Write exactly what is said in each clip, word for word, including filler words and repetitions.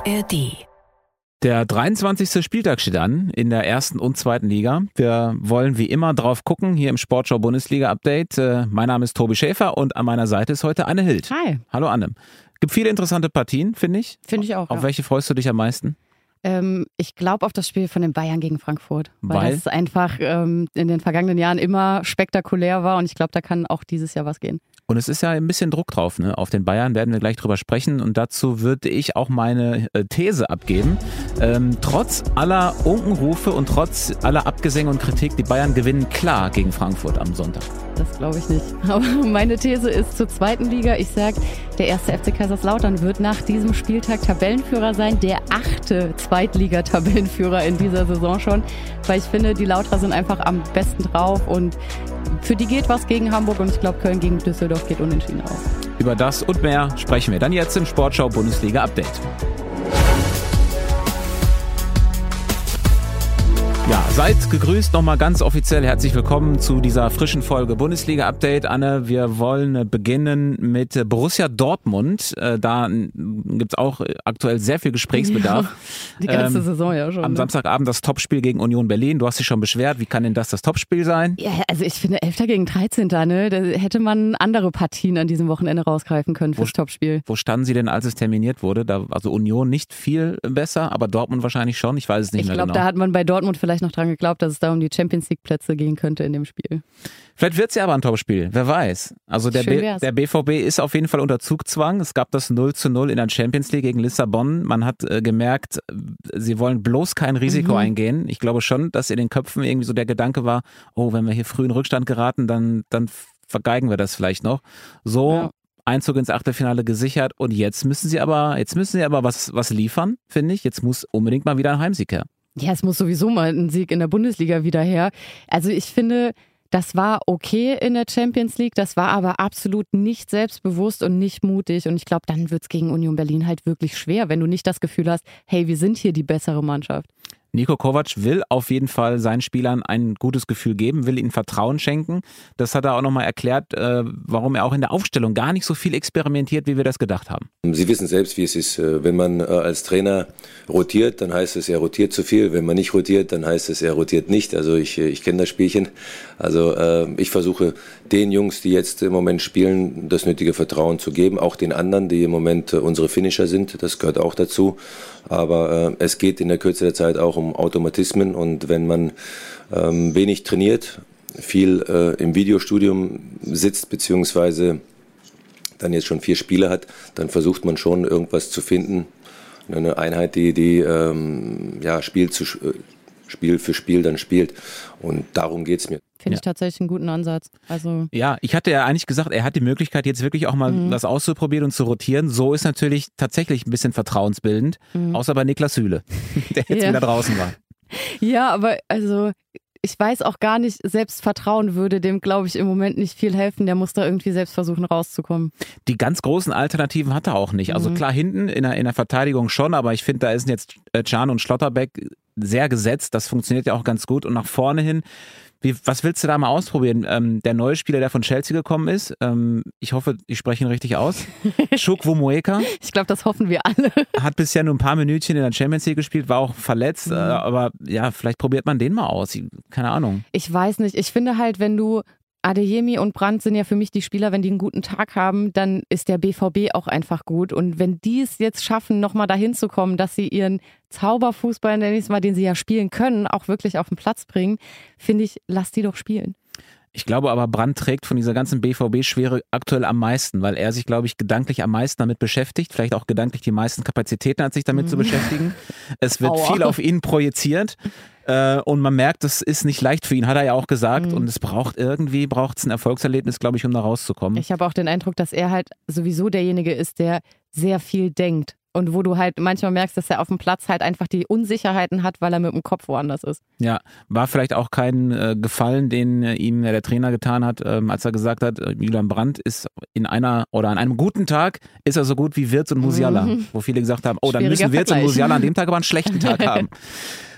A R D. Der dreiundzwanzigste Spieltag steht an in der ersten und zweiten Liga. Wir wollen wie immer drauf gucken, hier im Sportschau Bundesliga Update. Äh, mein Name ist Tobi Schäfer und an meiner Seite ist heute Anne Hild. Hi. Hallo Anne. Gibt viele interessante Partien, finde ich. Finde ich auch. Auf ja. welche freust du dich am meisten? Ähm, ich glaube auf das Spiel von den Bayern gegen Frankfurt, weil, Weil? das einfach ähm, in den vergangenen Jahren immer spektakulär war und ich glaube, da kann auch dieses Jahr was gehen. Und es ist ja ein bisschen Druck drauf, ne? Auf den Bayern werden wir gleich drüber sprechen und dazu würde ich auch meine äh, These abgeben. Ähm, trotz aller Unkenrufe und trotz aller Abgesänge und Kritik, die Bayern gewinnen klar gegen Frankfurt am Sonntag. Das glaube ich nicht. Aber meine These ist zur zweiten Liga. Ich sage, der erste F C Kaiserslautern wird nach diesem Spieltag Tabellenführer sein. Der achte Zweitliga-Tabellenführer in dieser Saison schon. Weil ich finde, die Lauterer sind einfach am besten drauf und für die geht was gegen Hamburg und ich glaube, Köln gegen Düsseldorf geht unentschieden aus. Über das und mehr sprechen wir dann jetzt im Sportschau Bundesliga Update. Ja, seid gegrüßt nochmal ganz offiziell. Herzlich willkommen zu dieser frischen Folge Bundesliga-Update. Anne, wir wollen beginnen mit Borussia Dortmund. Da gibt's auch aktuell sehr viel Gesprächsbedarf. Ja, die ganze ähm, Saison ja schon. Am ne? Samstagabend das Topspiel gegen Union Berlin. Du hast dich schon beschwert. Wie kann denn das das Topspiel sein? Ja, also ich finde Elfter gegen dreizehnter Ne? Da hätte man andere Partien an diesem Wochenende rausgreifen können fürs wo, Topspiel. Wo standen sie denn, als es terminiert wurde? Da, also Union nicht viel besser, aber Dortmund wahrscheinlich schon. Ich weiß es nicht ich mehr glaub, genau. Ich glaube, da hat man bei Dortmund vielleicht noch dran geglaubt, dass es da um die Champions League Plätze gehen könnte in dem Spiel. Vielleicht wird es ja aber ein Topspiel, wer weiß. Also der, B- der B V B ist auf jeden Fall unter Zugzwang. Es gab das null zu null in der Champions League gegen Lissabon. Man hat äh, gemerkt, sie wollen bloß kein Risiko mhm. eingehen. Ich glaube schon, dass in den Köpfen irgendwie so der Gedanke war, oh, wenn wir hier früh in Rückstand geraten, dann, dann vergeigen wir das vielleicht noch. So ja. Einzug ins Achtelfinale gesichert und jetzt müssen sie aber, jetzt müssen sie aber was, was liefern, finde ich. Jetzt muss unbedingt mal wieder ein Heimsieg her. Ja, es muss sowieso mal ein Sieg in der Bundesliga wieder her. Also ich finde, das war okay in der Champions League, das war aber absolut nicht selbstbewusst und nicht mutig und ich glaube, dann wird es gegen Union Berlin halt wirklich schwer, wenn du nicht das Gefühl hast, hey, wir sind hier die bessere Mannschaft. Niko Kovac will auf jeden Fall seinen Spielern ein gutes Gefühl geben, will ihnen Vertrauen schenken. Das hat er auch nochmal erklärt, warum er auch in der Aufstellung gar nicht so viel experimentiert, wie wir das gedacht haben. Sie wissen selbst, wie es ist. Wenn man als Trainer rotiert, dann heißt es, er rotiert zu viel. Wenn man nicht rotiert, dann heißt es, er rotiert nicht. Also ich, ich kenne das Spielchen. Also ich versuche den Jungs, die jetzt im Moment spielen, das nötige Vertrauen zu geben. Auch den anderen, die im Moment unsere Finisher sind. Das gehört auch dazu. Aber es geht in der Kürze der Zeit auch um Automatismen und wenn man ähm, wenig trainiert, viel äh, im Videostudium sitzt, beziehungsweise dann jetzt schon vier Spiele hat, dann versucht man schon irgendwas zu finden, eine Einheit, die, die ähm, ja, Spiel, zu, Spiel für Spiel dann spielt und darum geht's mir. Finde ja. ich tatsächlich einen guten Ansatz. Also ja, ich hatte ja eigentlich gesagt, er hat die Möglichkeit, jetzt wirklich auch mal mhm. was auszuprobieren und zu rotieren. So ist natürlich tatsächlich ein bisschen vertrauensbildend, mhm. außer bei Niklas Süle, der jetzt ja. wieder draußen war. Ja, aber also ich weiß auch gar nicht, selbst Vertrauen würde dem, glaube ich, im Moment nicht viel helfen. Der muss da irgendwie selbst versuchen rauszukommen. Die ganz großen Alternativen hat er auch nicht. Also mhm. klar, hinten in der, in der Verteidigung schon, aber ich finde, da ist jetzt Can und Schlotterbeck sehr gesetzt. Das funktioniert ja auch ganz gut. Und nach vorne hin, Wie, was willst du da mal ausprobieren? Ähm, der neue Spieler, der von Chelsea gekommen ist, ähm, ich hoffe, ich spreche ihn richtig aus, Chukwuemeka. Ich glaube, das hoffen wir alle. Hat bisher nur ein paar Minütchen in der Champions League gespielt, war auch verletzt, mhm. äh, aber ja, vielleicht probiert man den mal aus. Keine Ahnung. Ich weiß nicht. Ich finde halt, wenn du Adeyemi und Brandt sind ja für mich die Spieler, wenn die einen guten Tag haben, dann ist der B V B auch einfach gut. Und wenn die es jetzt schaffen, nochmal dahin zu kommen, dass sie ihren Zauberfußball, nenne ich es mal, den sie ja spielen können, auch wirklich auf den Platz bringen, finde ich, lass die doch spielen. Ich glaube aber, Brandt trägt von dieser ganzen B V B-Schwere aktuell am meisten, weil er sich, glaube ich, gedanklich am meisten damit beschäftigt, vielleicht auch gedanklich die meisten Kapazitäten hat, sich damit mhm. zu beschäftigen. Es wird Aua. viel auf ihn projiziert äh, und man merkt, das ist nicht leicht für ihn, hat er ja auch gesagt mhm. und es braucht irgendwie, braucht es ein Erfolgserlebnis, glaube ich, um da rauszukommen. Ich habe auch den Eindruck, dass er halt sowieso derjenige ist, der sehr viel denkt. Und wo du halt manchmal merkst, dass er auf dem Platz halt einfach die Unsicherheiten hat, weil er mit dem Kopf woanders ist. Ja, war vielleicht auch kein äh, Gefallen, den äh, ihm der Trainer getan hat, ähm, als er gesagt hat, äh, Julian Brandt ist in einer oder an einem guten Tag ist er so gut wie Wirtz und Musiala. Mhm. Wo viele gesagt haben, oh, dann müssen Wirtz und Musiala an dem Tag aber einen schlechten Tag haben.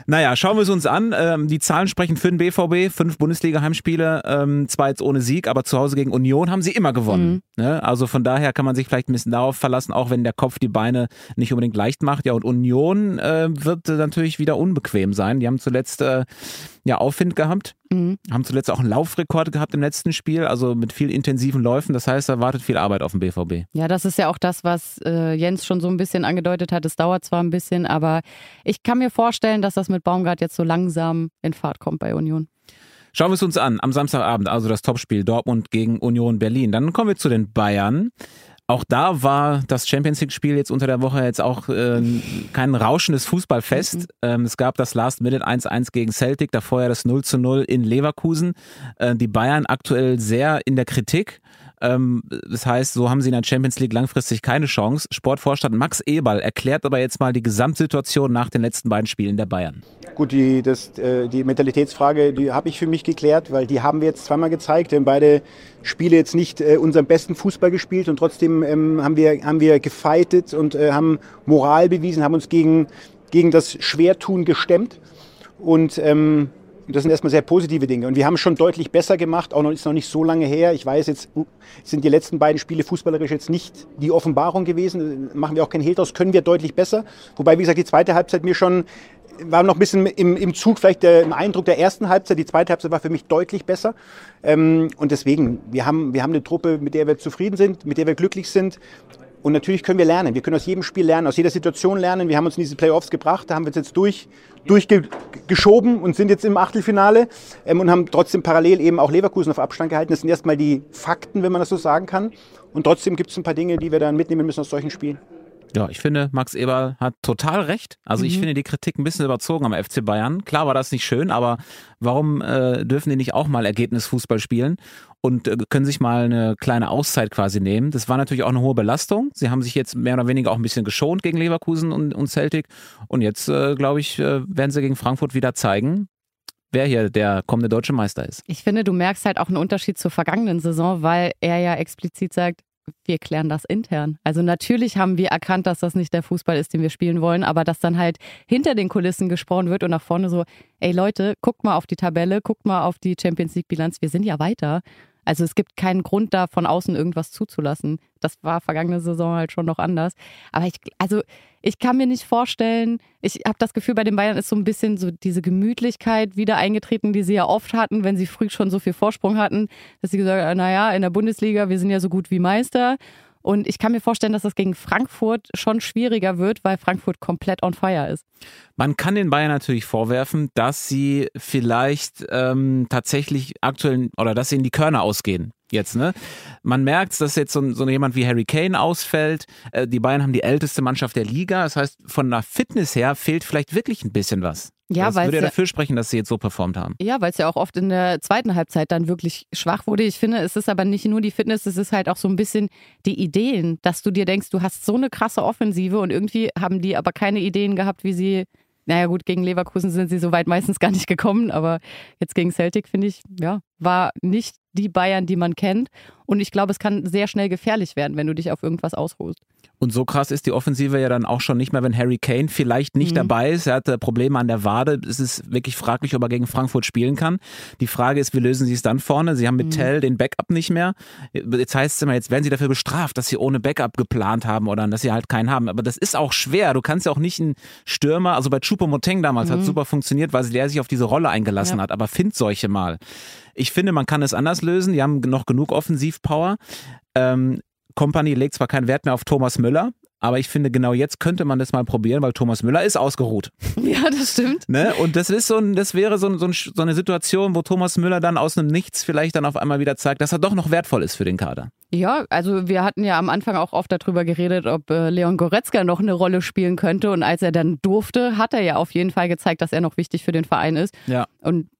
Naja, schauen wir es uns an. Ähm, die Zahlen sprechen für den B V B. Fünf Bundesliga-Heimspiele, ähm, zwar jetzt ohne Sieg, aber zu Hause gegen Union haben sie immer gewonnen. Mhm. Ne? Also von daher kann man sich vielleicht ein bisschen darauf verlassen, auch wenn der Kopf die Beine nicht unbedingt leicht macht. Ja, und Union äh, wird äh, natürlich wieder unbequem sein. Die haben zuletzt äh, ja Aufwind gehabt. Mhm. Haben zuletzt auch einen Laufrekord gehabt im letzten Spiel, also mit viel intensiven Läufen. Das heißt, da wartet viel Arbeit auf den B V B. Ja, das ist ja auch das, was äh, Jens schon so ein bisschen angedeutet hat. Es dauert zwar ein bisschen, aber ich kann mir vorstellen, dass das mit Baumgart jetzt so langsam in Fahrt kommt bei Union. Schauen wir es uns an, am Samstagabend, also das Topspiel Dortmund gegen Union Berlin. Dann kommen wir zu den Bayern. Auch da war das Champions-League-Spiel jetzt unter der Woche jetzt auch äh, kein rauschendes Fußballfest. Mhm. Ähm, es gab das Last-Minute eins eins gegen Celtic, davor ja das null zu null in Leverkusen. Äh, die Bayern aktuell sehr in der Kritik. Ähm, das heißt, so haben sie in der Champions League langfristig keine Chance. Sportvorstand Max Eberl erklärt aber jetzt mal die Gesamtsituation nach den letzten beiden Spielen der Bayern. Gut, die, das, die Mentalitätsfrage, die habe ich für mich geklärt, weil die haben wir jetzt zweimal gezeigt. Wir haben beide Spiele jetzt nicht äh, unseren besten Fußball gespielt und trotzdem ähm, haben wir, haben wir gefightet und äh, haben Moral bewiesen, haben uns gegen, gegen das Schwertun gestemmt. Und ähm, das sind erstmal sehr positive Dinge. Und wir haben schon deutlich besser gemacht, auch noch ist noch nicht so lange her. Ich weiß, jetzt sind die letzten beiden Spiele fußballerisch jetzt nicht die Offenbarung gewesen. Machen wir auch kein Hehl draus, können wir deutlich besser. Wobei, wie gesagt, die zweite Halbzeit mir schon, war noch ein bisschen im, im Zug, vielleicht der, im Eindruck der ersten Halbzeit. Die zweite Halbzeit war für mich deutlich besser. Ähm, und deswegen, wir haben, wir haben eine Truppe, mit der wir zufrieden sind, mit der wir glücklich sind. Und natürlich können wir lernen. Wir können aus jedem Spiel lernen, aus jeder Situation lernen. Wir haben uns in diese Playoffs gebracht, da haben wir uns jetzt durch, durchgeschoben und sind jetzt im Achtelfinale ähm, und haben trotzdem parallel eben auch Leverkusen auf Abstand gehalten. Das sind erstmal die Fakten, wenn man das so sagen kann. Und trotzdem gibt es ein paar Dinge, die wir dann mitnehmen müssen aus solchen Spielen. Ja, ich finde, Max Eberl hat total recht. Also mhm. ich finde die Kritik ein bisschen überzogen am F C Bayern. Klar war das nicht schön, aber warum äh, dürfen die nicht auch mal Ergebnisfußball spielen und äh, können sich mal eine kleine Auszeit quasi nehmen? Das war natürlich auch eine hohe Belastung. Sie haben sich jetzt mehr oder weniger auch ein bisschen geschont gegen Leverkusen und, und Celtic. Und jetzt, äh, glaube ich, äh, werden sie gegen Frankfurt wieder zeigen, wer hier der kommende deutsche Meister ist. Ich finde, du merkst halt auch einen Unterschied zur vergangenen Saison, weil er ja explizit sagt, wir klären das intern. Also natürlich haben wir erkannt, dass das nicht der Fußball ist, den wir spielen wollen, aber dass dann halt hinter den Kulissen gesprochen wird und nach vorne so, ey Leute, guckt mal auf die Tabelle, guckt mal auf die Champions League Bilanz, wir sind ja weiter. Also es gibt keinen Grund da von außen irgendwas zuzulassen. Das war vergangene Saison halt schon noch anders. Aber ich, also ich kann mir nicht vorstellen, ich habe das Gefühl, bei den Bayern ist so ein bisschen so diese Gemütlichkeit wieder eingetreten, die sie ja oft hatten, wenn sie früh schon so viel Vorsprung hatten, dass sie gesagt haben, naja, in der Bundesliga, wir sind ja so gut wie Meister. Und ich kann mir vorstellen, dass das gegen Frankfurt schon schwieriger wird, weil Frankfurt komplett on fire ist. Man kann den Bayern natürlich vorwerfen, dass sie vielleicht ähm, tatsächlich aktuell oder dass sie in die Körner ausgehen. Jetzt, ne? Man merkt, dass jetzt so, so jemand wie Harry Kane ausfällt. Äh, die Bayern haben die älteste Mannschaft der Liga. Das heißt, von der Fitness her fehlt vielleicht wirklich ein bisschen was. Ja, das würde ja dafür sprechen, dass sie jetzt so performt haben. Ja, weil es ja auch oft in der zweiten Halbzeit dann wirklich schwach wurde. Ich finde, es ist aber nicht nur die Fitness, es ist halt auch so ein bisschen die Ideen, dass du dir denkst, du hast so eine krasse Offensive und irgendwie haben die aber keine Ideen gehabt, wie sie, naja gut, gegen Leverkusen sind sie so weit meistens gar nicht gekommen, aber jetzt gegen Celtic, finde ich, ja, war nicht die Bayern, die man kennt. Und ich glaube, es kann sehr schnell gefährlich werden, wenn du dich auf irgendwas ausruhst. Und so krass ist die Offensive ja dann auch schon nicht mehr, wenn Harry Kane vielleicht nicht mhm. dabei ist. Er hatte Probleme an der Wade. Es ist wirklich fraglich, ob er gegen Frankfurt spielen kann. Die Frage ist, wie lösen sie es dann vorne? Sie haben mit mhm. Tell den Backup nicht mehr. Jetzt heißt es immer, jetzt werden sie dafür bestraft, dass sie ohne Backup geplant haben oder dass sie halt keinen haben. Aber das ist auch schwer. Du kannst ja auch nicht einen Stürmer, also bei Choupo-Moting damals mhm. hat super funktioniert, weil der sich auf diese Rolle eingelassen ja. hat. Aber find solche mal. Ich finde, man kann es anders lösen. Die haben noch genug Offensivpower. Ähm, Kompany legt zwar keinen Wert mehr auf Thomas Müller, aber ich finde, genau jetzt könnte man das mal probieren, weil Thomas Müller ist ausgeruht. Ja, das stimmt. Ne? Und das ist so ein, das wäre so, ein, so, ein, so eine Situation, wo Thomas Müller dann aus dem Nichts vielleicht dann auf einmal wieder zeigt, dass er doch noch wertvoll ist für den Kader. Ja, also wir hatten ja am Anfang auch oft darüber geredet, ob äh, Leon Goretzka noch eine Rolle spielen könnte. Und als er dann durfte, hat er ja auf jeden Fall gezeigt, dass er noch wichtig für den Verein ist. Ja. Und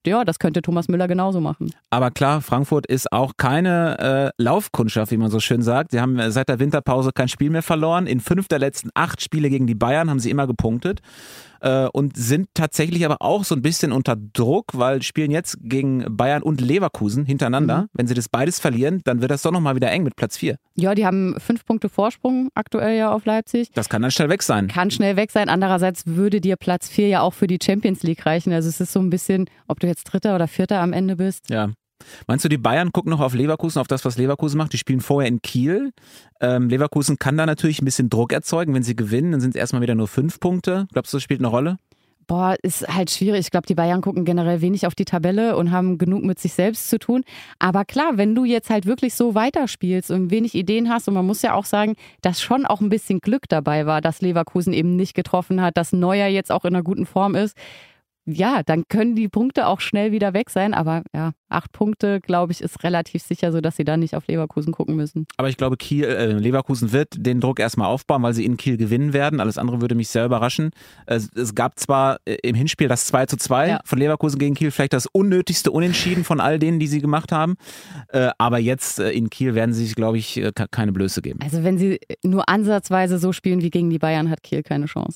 ja, das könnte Thomas Müller genauso machen. Aber klar, Frankfurt ist auch keine äh, Laufkundschaft, wie man so schön sagt. Sie haben seit der Winterpause kein Spiel mehr verloren. In fünf der letzten acht Spiele gegen die Bayern haben sie immer gepunktet. Und sind tatsächlich aber auch so ein bisschen unter Druck, weil spielen jetzt gegen Bayern und Leverkusen hintereinander. Mhm. Wenn sie das beides verlieren, dann wird das doch nochmal wieder eng mit Platz vier. Ja, die haben fünf Punkte Vorsprung aktuell ja auf Leipzig. Das kann dann schnell weg sein. Kann schnell weg sein. Andererseits würde dir Platz vier ja auch für die Champions League reichen. Also es ist so ein bisschen, ob du jetzt Dritter oder Vierter am Ende bist. Ja. Meinst du, die Bayern gucken noch auf Leverkusen, auf das, was Leverkusen macht? Die spielen vorher in Kiel. Ähm, Leverkusen kann da natürlich ein bisschen Druck erzeugen. Wenn sie gewinnen, dann sind es erstmal wieder nur fünf Punkte. Glaubst du, das spielt eine Rolle? Boah, ist halt schwierig. Ich glaube, die Bayern gucken generell wenig auf die Tabelle und haben genug mit sich selbst zu tun. Aber klar, wenn du jetzt halt wirklich so weiterspielst und wenig Ideen hast, und man muss ja auch sagen, dass schon auch ein bisschen Glück dabei war, dass Leverkusen eben nicht getroffen hat, dass Neuer jetzt auch in einer guten Form ist. Ja, dann können die Punkte auch schnell wieder weg sein, aber ja, acht Punkte, glaube ich, ist relativ sicher so, dass sie dann nicht auf Leverkusen gucken müssen. Aber ich glaube, Kiel, äh, Leverkusen wird den Druck erstmal aufbauen, weil sie in Kiel gewinnen werden. Alles andere würde mich sehr überraschen. Es, es gab zwar im Hinspiel das zwei zu zwei ja. von Leverkusen gegen Kiel, vielleicht das unnötigste Unentschieden von all denen, die sie gemacht haben, äh, aber jetzt äh, in Kiel werden sie sich, glaube ich, äh, keine Blöße geben. Also wenn sie nur ansatzweise so spielen wie gegen die Bayern, hat Kiel keine Chance.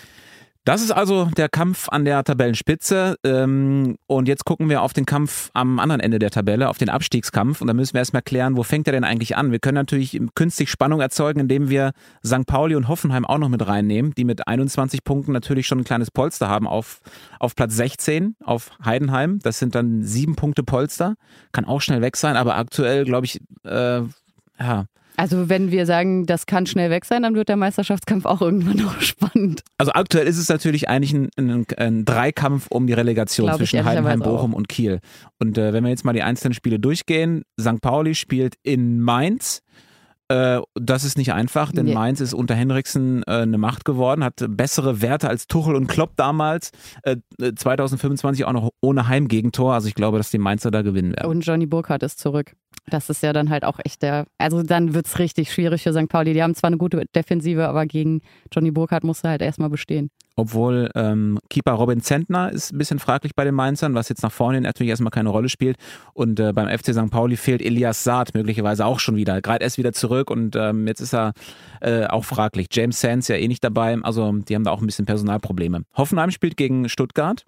Das ist also der Kampf an der Tabellenspitze und jetzt gucken wir auf den Kampf am anderen Ende der Tabelle, auf den Abstiegskampf, und da müssen wir erstmal klären, wo fängt der denn eigentlich an? Wir können natürlich künstlich Spannung erzeugen, indem wir Sankt Pauli und Hoffenheim auch noch mit reinnehmen, die mit einundzwanzig Punkten natürlich schon ein kleines Polster haben auf, auf Platz sechzehn, auf Heidenheim. Das sind dann sieben Punkte Polster, kann auch schnell weg sein, aber aktuell glaube ich, äh, ja... Also wenn wir sagen, das kann schnell weg sein, dann wird der Meisterschaftskampf auch irgendwann noch spannend. Also aktuell ist es natürlich eigentlich ein, ein, ein Dreikampf um die Relegation Glaube zwischen Heidenheim, Bochum und Kiel. Und äh, wenn wir jetzt mal die einzelnen Spiele durchgehen, Sankt Pauli spielt in Mainz. Äh, das ist nicht einfach, denn nee. Mainz ist unter Henriksen äh, eine Macht geworden, hat bessere Werte als Tuchel und Klopp damals. Äh, zwanzig fünfundzwanzig auch noch ohne Heimgegentor. Also ich glaube, dass die Mainzer da gewinnen werden. Und Johnny Burkhardt ist zurück. Das ist ja dann halt auch echt der, also dann wird es richtig schwierig für Sankt Pauli. Die haben zwar eine gute Defensive, aber gegen Johnny Burkhardt musst du halt erstmal bestehen. Obwohl ähm, Keeper Robin Zentner ist ein bisschen fraglich bei den Mainzern, was jetzt nach vorne natürlich erstmal keine Rolle spielt. Und äh, beim F C Sankt Pauli fehlt Elias Saad möglicherweise auch schon wieder. Gerade erst wieder zurück und ähm, jetzt ist er äh, auch fraglich. James Sands ja eh nicht dabei, also die haben da auch ein bisschen Personalprobleme. Hoffenheim spielt gegen Stuttgart.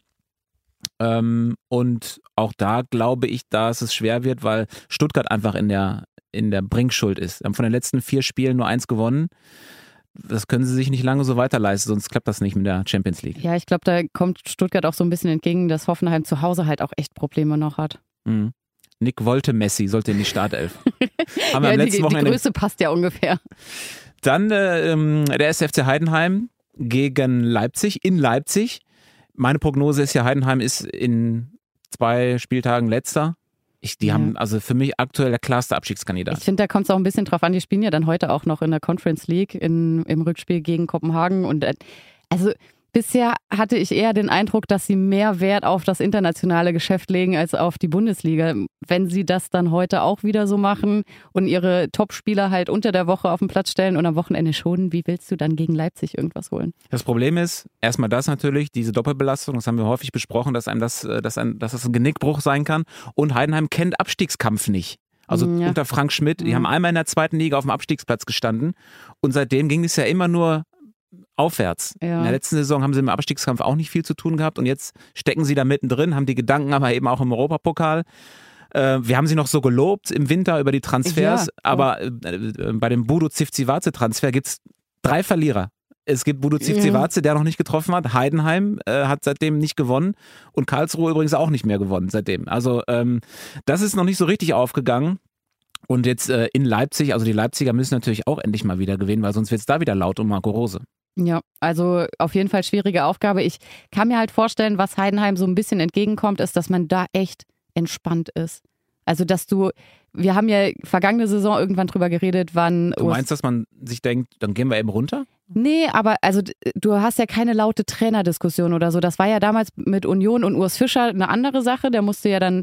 Ähm, und auch da glaube ich, dass es schwer wird, weil Stuttgart einfach in der, in der Bringschuld ist. Sie haben von den letzten vier Spielen nur eins gewonnen. Das können sie sich nicht lange so weiterleisten, sonst klappt das nicht mit der Champions League. Ja, ich glaube, da kommt Stuttgart auch so ein bisschen entgegen, dass Hoffenheim zu Hause halt auch echt Probleme noch hat. Mhm. Nick wollte Messi, sollte in die Startelf. Haben wir ja, am letzten die, Wochenende. Die Größe passt ja ungefähr. Dann äh, der S F C Heidenheim gegen Leipzig, in Leipzig. Meine Prognose ist ja, Heidenheim ist in zwei Spieltagen letzter. Ich, die ja. haben also für mich aktuell der klarste Abstiegskandidat. Ich finde, da kommt es auch ein bisschen drauf an. Die spielen ja dann heute auch noch in der Conference League in, im Rückspiel gegen Kopenhagen. Und also bisher hatte ich eher den Eindruck, dass sie mehr Wert auf das internationale Geschäft legen als auf die Bundesliga. Wenn sie das dann heute auch wieder so machen und ihre Topspieler halt unter der Woche auf den Platz stellen und am Wochenende schonen, wie willst du dann gegen Leipzig irgendwas holen? Das Problem ist, erstmal das natürlich, diese Doppelbelastung, das haben wir häufig besprochen, dass einem das, dass, ein, dass das ein Genickbruch sein kann. Und Heidenheim kennt Abstiegskampf nicht. Also ja. unter Frank Schmidt, die ja. haben einmal in der zweiten Liga auf dem Abstiegsplatz gestanden und seitdem ging es ja immer nur aufwärts. Ja. In der letzten Saison haben sie im Abstiegskampf auch nicht viel zu tun gehabt und jetzt stecken sie da mittendrin, haben die Gedanken aber eben auch im Europapokal. Äh, wir haben sie noch so gelobt im Winter über die Transfers, ja, aber äh, bei dem Budo Zivcivace-Transfer gibt es drei Verlierer. Es gibt Budo Zivcivace, ja. der noch nicht getroffen hat. Heidenheim äh, hat seitdem nicht gewonnen und Karlsruhe übrigens auch nicht mehr gewonnen seitdem. Also ähm, das ist noch nicht so richtig aufgegangen. Und jetzt äh, in Leipzig, also die Leipziger müssen natürlich auch endlich mal wieder gewinnen, weil sonst wird es da wieder laut um Marco Rose. Ja, also auf jeden Fall schwierige Aufgabe. Ich kann mir halt vorstellen, was Heidenheim so ein bisschen entgegenkommt, ist, dass man da echt entspannt ist. Also, dass du, wir haben ja vergangene Saison irgendwann drüber geredet, wann... Du meinst, dass man sich denkt, dann gehen wir eben runter? Nee, aber also du hast ja keine laute Trainerdiskussion oder so. Das war ja damals mit Union und Urs Fischer eine andere Sache. Der musste ja dann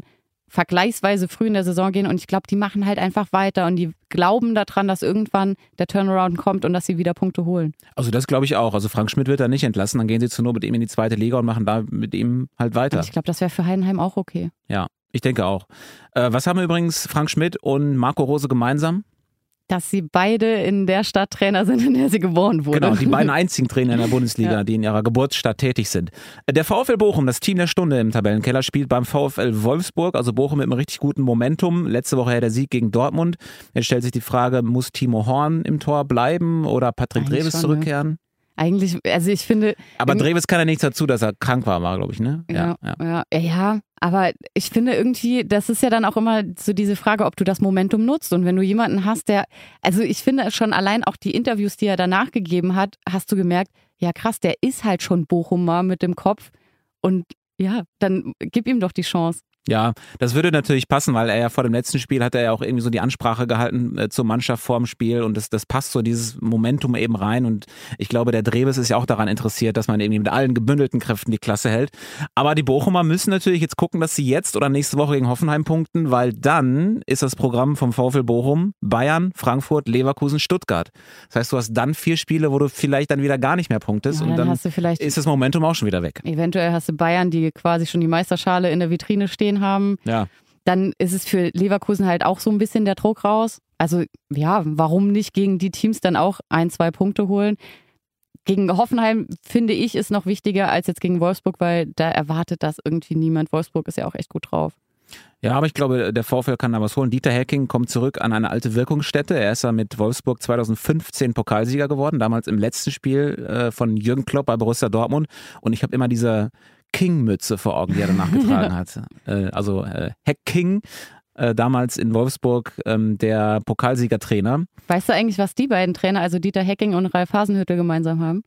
vergleichsweise früh in der Saison gehen und ich glaube, die machen halt einfach weiter und die glauben daran, dass irgendwann der Turnaround kommt und dass sie wieder Punkte holen. Also das glaube ich auch. Also Frank Schmidt wird da nicht entlassen, dann gehen sie zur Not mit ihm in die zweite Liga und machen da mit ihm halt weiter. Und ich glaube, das wäre für Heidenheim auch okay. Ja, ich denke auch. Äh, was haben übrigens Frank Schmidt und Marco Rose gemeinsam? Dass sie beide in der Stadt Trainer sind, in der sie geboren wurden. Genau, die beiden einzigen Trainer in der Bundesliga, ja. die in ihrer Geburtsstadt tätig sind. Der VfL Bochum, das Team der Stunde im Tabellenkeller, spielt beim VfL Wolfsburg, also Bochum mit einem richtig guten Momentum. Letzte Woche ja der Sieg gegen Dortmund. Jetzt stellt sich die Frage, muss Timo Horn im Tor bleiben oder Patrick Eigentlich Dreves schon, zurückkehren? Ne? Eigentlich, also ich finde... Aber Dreves kann ja nichts dazu, dass er krank war, war glaube ich, ne? Ja, ja, ja. ja, ja, aber ich finde irgendwie, das ist ja dann auch immer so diese Frage, ob du das Momentum nutzt und wenn du jemanden hast, der, also ich finde schon allein auch die Interviews, die er danach gegeben hat, hast du gemerkt, ja krass, der ist halt schon Bochumer mit dem Kopf und ja, dann gib ihm doch die Chance. Ja, das würde natürlich passen, weil er ja vor dem letzten Spiel hat er ja auch irgendwie so die Ansprache gehalten äh, zur Mannschaft vor dem Spiel und das, das passt so dieses Momentum eben rein und ich glaube, der Dreves ist ja auch daran interessiert, dass man irgendwie mit allen gebündelten Kräften die Klasse hält. Aber die Bochumer müssen natürlich jetzt gucken, dass sie jetzt oder nächste Woche gegen Hoffenheim punkten, weil dann ist das Programm vom VfL Bochum Bayern, Frankfurt, Leverkusen, Stuttgart. Das heißt, du hast dann vier Spiele, wo du vielleicht dann wieder gar nicht mehr punktest ja, und dann, dann hast du vielleicht ist das Momentum auch schon wieder weg. Eventuell hast du Bayern, die quasi schon die Meisterschale in der Vitrine stehen haben. Ja. Dann ist es für Leverkusen halt auch so ein bisschen der Druck raus. Also ja, warum nicht gegen die Teams dann auch ein, zwei Punkte holen? Gegen Hoffenheim, finde ich, ist noch wichtiger als jetzt gegen Wolfsburg, weil da erwartet das irgendwie niemand. Wolfsburg ist ja auch echt gut drauf. Ja, aber ich glaube, der VfL kann da was holen. Dieter Hecking kommt zurück an eine alte Wirkungsstätte. Er ist ja mit Wolfsburg zweitausendfünfzehn Pokalsieger geworden, damals im letzten Spiel äh, von Jürgen Klopp bei Borussia Dortmund. Und ich habe immer diese King-Mütze vor Augen, die er danach getragen hat. Äh, also äh, Heck-King, äh, damals in Wolfsburg ähm, der Pokalsiegertrainer. Weißt du eigentlich, was die beiden Trainer, also Dieter Hecking und Ralf Hasenhüttl, gemeinsam haben?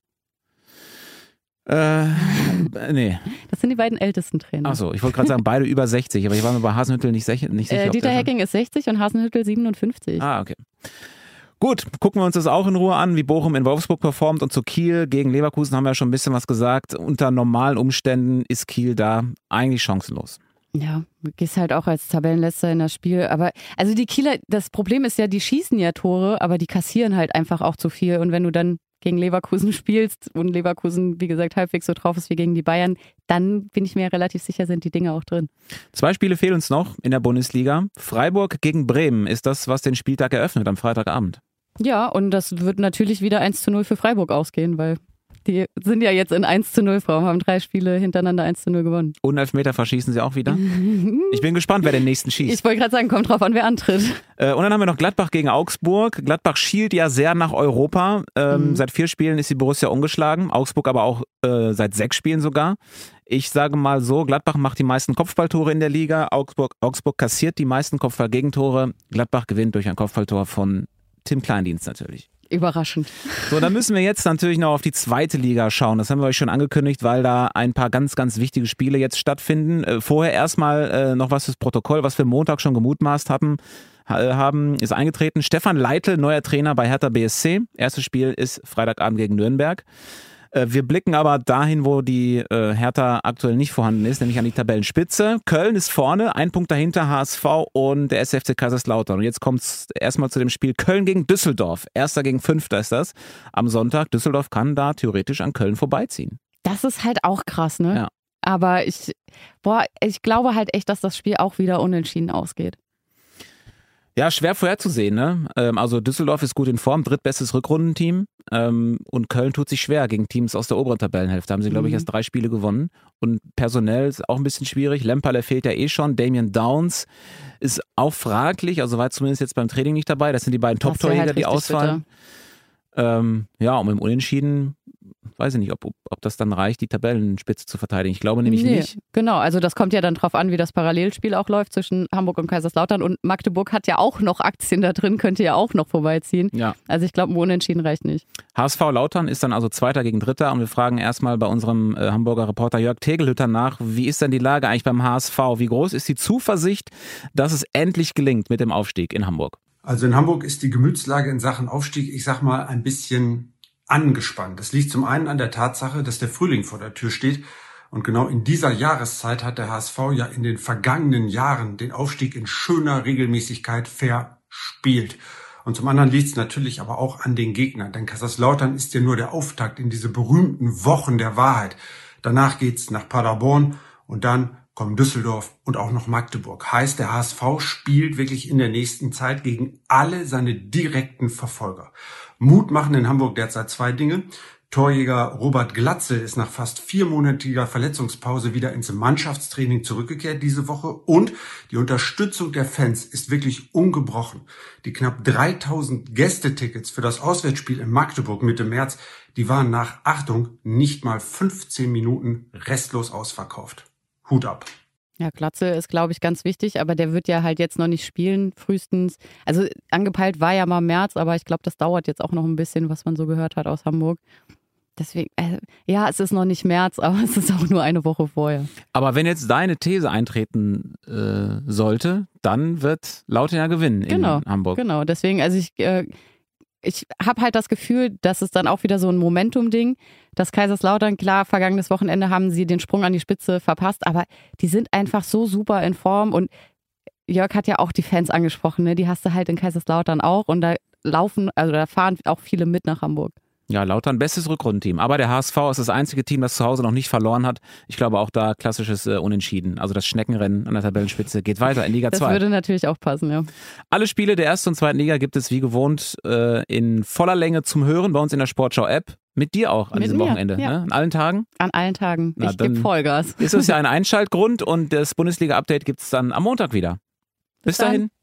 Äh, nee. Das sind die beiden ältesten Trainer. Achso, ich wollte gerade sagen, beide über sechzig, aber ich war mir bei Hasenhüttl nicht, sech- nicht sicher. Äh, Dieter Hecking ist sechzig und Hasenhüttl siebenundfünfzig. Ah, okay. Gut, gucken wir uns das auch in Ruhe an, wie Bochum in Wolfsburg performt und zu Kiel gegen Leverkusen haben wir ja schon ein bisschen was gesagt. Unter normalen Umständen ist Kiel da eigentlich chancenlos. Ja, du gehst halt auch als Tabellenletzter in das Spiel. Aber also die Kieler, das Problem ist ja, die schießen ja Tore, aber die kassieren halt einfach auch zu viel. Und wenn du dann gegen Leverkusen spielst und Leverkusen, wie gesagt, halbwegs so drauf ist wie gegen die Bayern, dann bin ich mir relativ sicher, sind die Dinge auch drin. Zwei Spiele fehlen uns noch in der Bundesliga. Freiburg gegen Bremen ist das, was den Spieltag eröffnet am Freitagabend. Ja, und das wird natürlich wieder eins zu null für Freiburg ausgehen, weil die sind ja jetzt in eins zu null Form, haben drei Spiele hintereinander eins zu null gewonnen. Und Elfmeter verschießen sie auch wieder? Ich bin gespannt, wer den nächsten schießt. Ich wollte gerade sagen, kommt drauf an, wer antritt. Äh, und dann haben wir noch Gladbach gegen Augsburg. Gladbach schielt ja sehr nach Europa. Ähm, mhm. Seit vier Spielen ist die Borussia ungeschlagen. Augsburg aber auch äh, seit sechs Spielen sogar. Ich sage mal so, Gladbach macht die meisten Kopfballtore in der Liga. Augsburg, Augsburg kassiert die meisten Kopfballgegentore. Gladbach gewinnt durch ein Kopfballtor von Tim Kleindienst natürlich. Überraschend. So, dann müssen wir jetzt natürlich noch auf die zweite Liga schauen. Das haben wir euch schon angekündigt, weil da ein paar ganz, ganz wichtige Spiele jetzt stattfinden. Äh, vorher erstmal äh, noch was fürs Protokoll, was wir Montag schon gemutmaßt haben, äh, haben, ist eingetreten. Stefan Leitl, neuer Trainer bei Hertha B S C. Erstes Spiel ist Freitagabend gegen Nürnberg. Wir blicken aber dahin, wo die äh, Hertha aktuell nicht vorhanden ist, nämlich an die Tabellenspitze. Köln ist vorne, ein Punkt dahinter H S V und der S F C Kaiserslautern. Und jetzt kommt es erstmal zu dem Spiel Köln gegen Düsseldorf. Erster gegen Fünfter ist das. Am Sonntag, Düsseldorf kann da theoretisch an Köln vorbeiziehen. Das ist halt auch krass, ne? Ja. Aber ich, boah, ich glaube halt echt, dass das Spiel auch wieder unentschieden ausgeht. Ja, schwer vorherzusehen, ne? Also Düsseldorf ist gut in Form, drittbestes Rückrundenteam und Köln tut sich schwer gegen Teams aus der oberen Tabellenhälfte. Da haben sie, glaube ich, erst drei Spiele gewonnen und personell ist auch ein bisschen schwierig. Lemperle fehlt ja eh schon, Damian Downs ist auch fraglich, also war zumindest jetzt beim Training nicht dabei. Das sind die beiden Top-Torjäger, halt die ausfallen. Ähm, ja, und mit dem Unentschieden weiß ich nicht, ob, ob das dann reicht, die Tabellenspitze zu verteidigen. Ich glaube nämlich nee, nicht. Genau, also das kommt ja dann drauf an, wie das Parallelspiel auch läuft zwischen Hamburg und Kaiserslautern. Und Magdeburg hat ja auch noch Aktien da drin, könnte ja auch noch vorbeiziehen. Ja. Also ich glaube, ein Unentschieden reicht nicht. H S V Lautern ist dann also Zweiter gegen Dritter und wir fragen erstmal bei unserem äh, Hamburger Reporter Jörg Tegelhütter nach, wie ist denn die Lage eigentlich beim H S V? Wie groß ist die Zuversicht, dass es endlich gelingt mit dem Aufstieg in Hamburg? Also in Hamburg ist die Gemütslage in Sachen Aufstieg, ich sag mal, ein bisschen angespannt. Das liegt zum einen an der Tatsache, dass der Frühling vor der Tür steht Und genau in dieser Jahreszeit hat der H S V ja in den vergangenen Jahren den Aufstieg in schöner Regelmäßigkeit verspielt. Und zum anderen liegt es natürlich aber auch an den Gegnern, denn Kaiserslautern ist ja nur der Auftakt in diese berühmten Wochen der Wahrheit. Danach geht's nach Paderborn und dann kommen Düsseldorf und auch noch Magdeburg. Heißt, der H S V spielt wirklich in der nächsten Zeit gegen alle seine direkten Verfolger. Mut machen in Hamburg derzeit zwei Dinge. Torjäger Robert Glatzel ist nach fast viermonatiger Verletzungspause wieder ins Mannschaftstraining zurückgekehrt diese Woche und die Unterstützung der Fans ist wirklich ungebrochen. Die knapp dreitausend Gästetickets für das Auswärtsspiel in Magdeburg Mitte März, die waren nach, Achtung, nicht mal fünfzehn Minuten restlos ausverkauft. Hut ab. Ja, Glatzel ist, glaube ich, ganz wichtig, aber der wird ja halt jetzt noch nicht spielen, frühestens. Also angepeilt war ja mal März, aber ich glaube, das dauert jetzt auch noch ein bisschen, was man so gehört hat aus Hamburg. Deswegen, äh, ja, es ist noch nicht März, aber es ist auch nur eine Woche vorher. Aber wenn jetzt deine These eintreten äh, sollte, dann wird Lautern ja gewinnen genau, in Hamburg. Genau, deswegen, also ich, äh, ich habe halt das Gefühl, dass es dann auch wieder so ein Momentum-Ding, dass Kaiserslautern, klar, vergangenes Wochenende haben sie den Sprung an die Spitze verpasst, aber die sind einfach so super in Form und Jörg hat ja auch die Fans angesprochen, ne? Die hast du halt in Kaiserslautern auch und da laufen, also da fahren auch viele mit nach Hamburg. Ja, Lautern, bestes Rückrundenteam. Aber der H S V ist das einzige Team, das zu Hause noch nicht verloren hat. Ich glaube auch da klassisches äh, Unentschieden. Also das Schneckenrennen an der Tabellenspitze geht weiter in Liga zwei. Das würde natürlich auch passen, ja. Alle Spiele der ersten und zweiten Liga gibt es wie gewohnt äh, in voller Länge zum Hören bei uns in der Sportschau-App. Mit dir auch an Mit diesem mir, Wochenende, ja. ne? An allen Tagen? An allen Tagen. Na, ich gebe Vollgas. Ist es ja ein Einschaltgrund und das Bundesliga-Update gibt es dann am Montag wieder. Bis, Bis dahin.